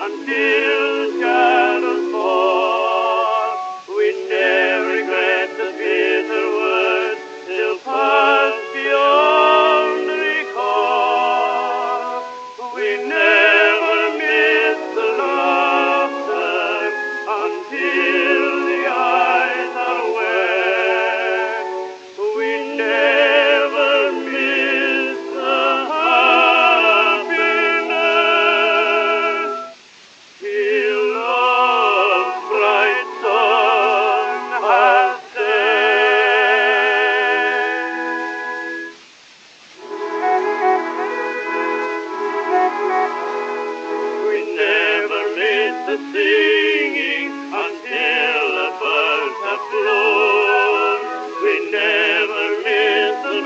until shadows fall. We never regret the bitter words till past beyond recall. We never miss the laughter until the eyes are wet. We never miss the happiness till love's bright sun has set. We never miss the singing until the birds have flown. We never miss the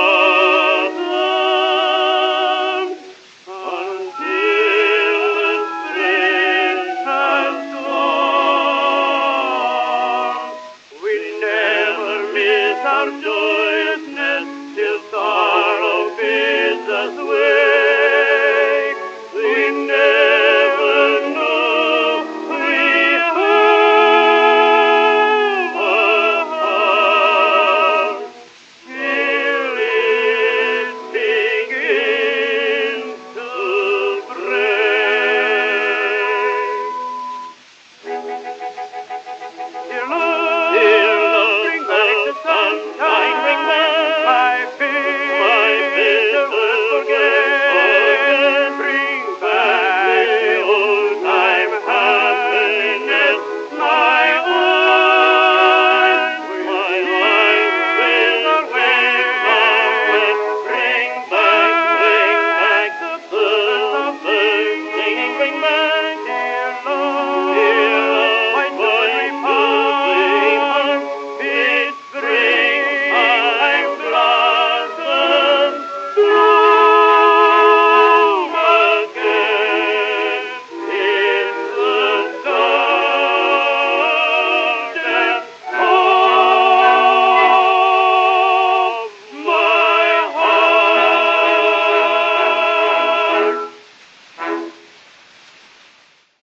blossoms until the spring has gone. We never miss our joyousness till sorrow bids us wait.